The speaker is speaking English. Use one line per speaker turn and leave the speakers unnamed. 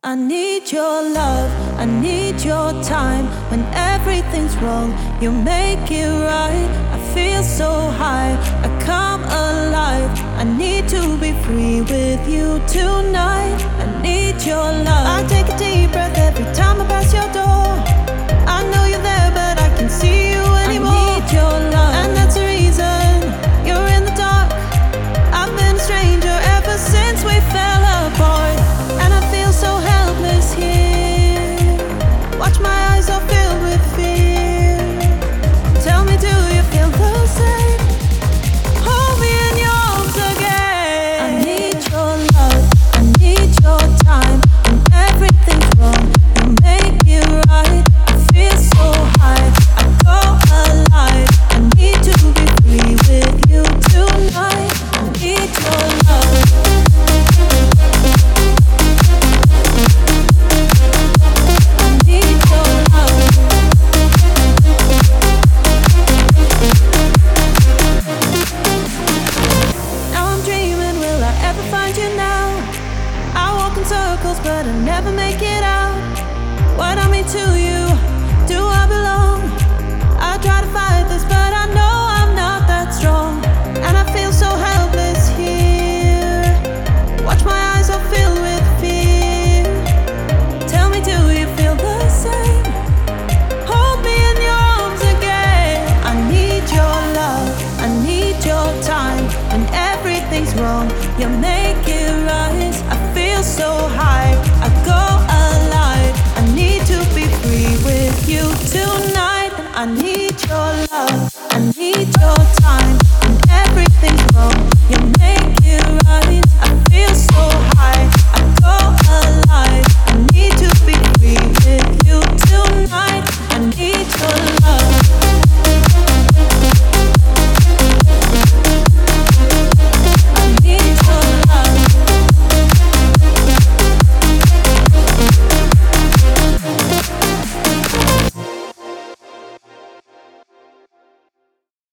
I need your love, I need your time. When everything's wrong, you make it right. I feel so high, I come alive. I need to be free with you tonight. I need your love. I take a deep breath every time I pass your door. I know you're there, but I can't see you anymore. I need your love, and that's the reason you're in the dark. I've been a stranger ever since we fell apart, and I feel so helpless here. Watch my eyes are filled with fear. Tell me, do you feel the same? Hold me in your arms again. I need your love, I need your time. When everything's wrong, you make it right. I feel so high, I go alive. I need to be free with you tonight. I need your love. Circles, but I never make it out. What I mean to you,